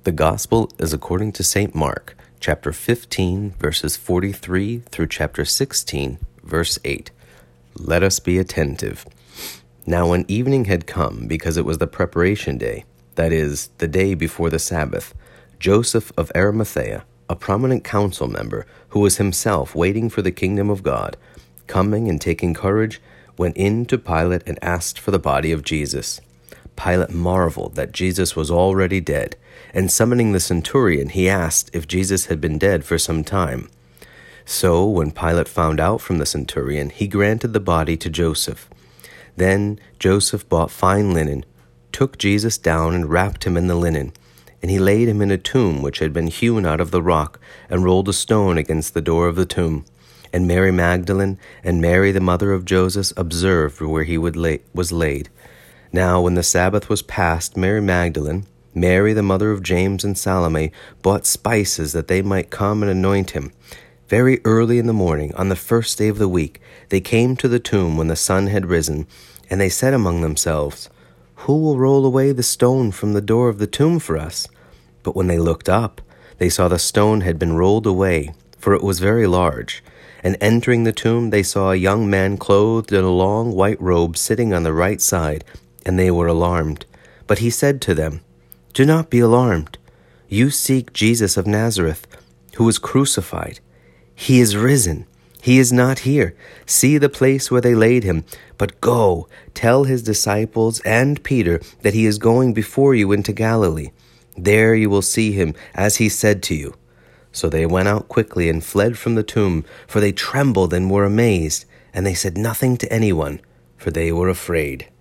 The Gospel is according to St. Mark, chapter 15, verses 43 through chapter 16, verse 8. Let us be attentive. Now when evening had come, because it was the preparation day, that is, the day before the Sabbath, Joseph of Arimathea, a prominent council member, who was himself waiting for the kingdom of God, coming and taking courage, went in to Pilate and asked for the body of Jesus. Pilate marveled that Jesus was already dead, and summoning the centurion, he asked if Jesus had been dead for some time. So, when Pilate found out from the centurion, he granted the body to Joseph. Then Joseph bought fine linen, took Jesus down and wrapped him in the linen, and he laid him in a tomb which had been hewn out of the rock, and rolled a stone against the door of the tomb. And Mary Magdalene and Mary the mother of Joseph observed where he was laid. Now when the Sabbath was past, Mary Magdalene, Mary the mother of James and Salome, bought spices that they might come and anoint him. Very early in the morning, on the first day of the week, they came to the tomb when the sun had risen, and they said among themselves, "Who will roll away the stone from the door of the tomb for us?" But when they looked up, they saw the stone had been rolled away, for it was very large. And entering the tomb, they saw a young man clothed in a long white robe sitting on the right side, and they were alarmed. But he said to them, "Do not be alarmed. You seek Jesus of Nazareth, who was crucified. He is risen. He is not here. See the place where they laid him. But go, tell his disciples and Peter that he is going before you into Galilee. There you will see him, as he said to you." So they went out quickly and fled from the tomb, for they trembled and were amazed, and they said nothing to anyone, for they were afraid.